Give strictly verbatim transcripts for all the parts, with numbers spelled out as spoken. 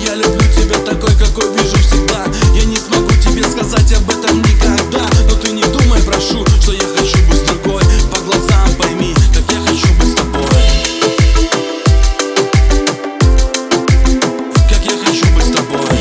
я люблю тебя такой, какой вижу всегда. Я не смогу тебе сказать об этом никогда, но ты не думай, прошу, что я хочу быть с другой. По глазам пойми, как я хочу быть с тобой. Как я хочу быть с тобой.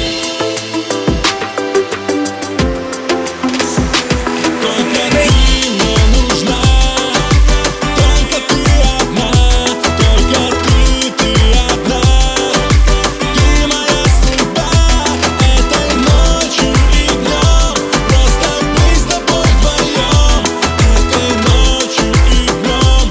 Только ты мне нужна, только ты одна, только ты, ты одна. Ты моя судьба этой ночью и днем. Просто быть с тобой вдвоем, этой ночью и днем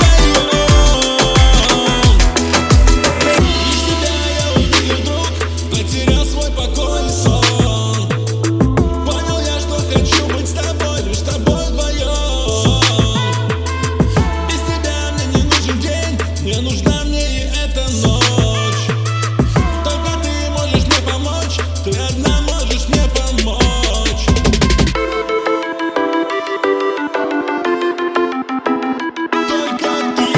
вдвоем. Без тебя я увидел вдруг, потерял свой покой и сон. Понял я, что хочу быть с тобой, лишь с тобой вдвоем. Без тебя мне не нужен день, не нужна мне и эта ночь. Только ты можешь мне помочь, ты одна можешь мне помочь. Только ты.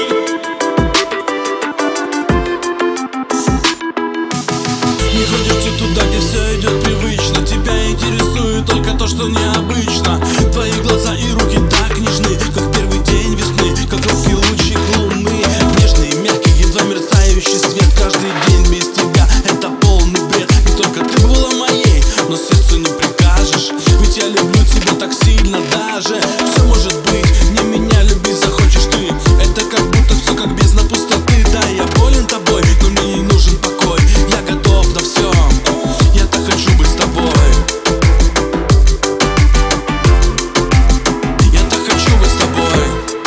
Не ходишь ты туда, где все идет привычно. Тебя интересует только то, что необычно. Твои глаза и руки так нежны, как первый день весны, как робкий лучик луны. Нежный, мягкий, едва мерцающий свет. Каждый день без тебя — это полный бред. И только ты была моей, но сердцу не прикажешь. Ведь я люблю тебя так сильно даже. Все может быть, не меня любить захочешь ты. Это как будто все как бездна пустоты. Да, я болен тобой, но мне не нужен покой. Я готов на все, я так хочу быть с тобой. Я так хочу быть с тобой.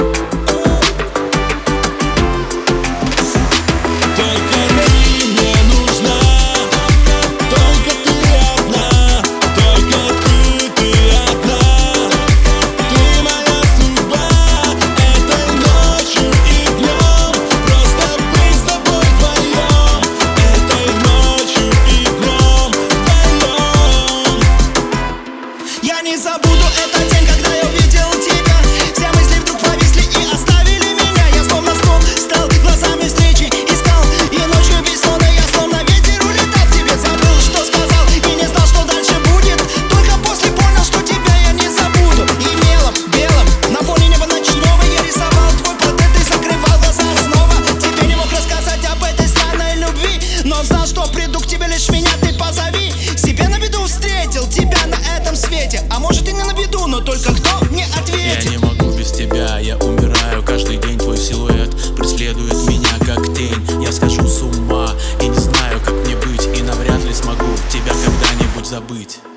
Только ты мне нужна, только ты одна, только ты, ты одна. Ты моя судьба этой ночью и днем. Просто быть с тобой вдвоем, этой ночью и днем вдвоем. Я не забуду этот день, когда я увидел тебя. Все мысли вдруг повисли и оставили меня. Я словно снов стал, глазами встречи искал. И ночью бессонной я словно ветер улетал к тебе. Забыл, что сказал, и не знал, что дальше будет. Только после понял, что тебя я не забуду. И мелом белым на фоне неба ночного я рисовал твой портрет и закрывал глаза снова. Тебе не мог рассказать об этой странной любви, но знал, что приду к тебе, лишь меня ты позови. Себя на виду встретил, тебя на этом свете. А может и не на виду, но только кто мне Я ответит? не могу без тебя, я умираю. Каждый день твой силуэт преследует меня как тень. Я схожу с ума и не знаю, как мне быть, и навряд ли смогу тебя когда-нибудь забыть.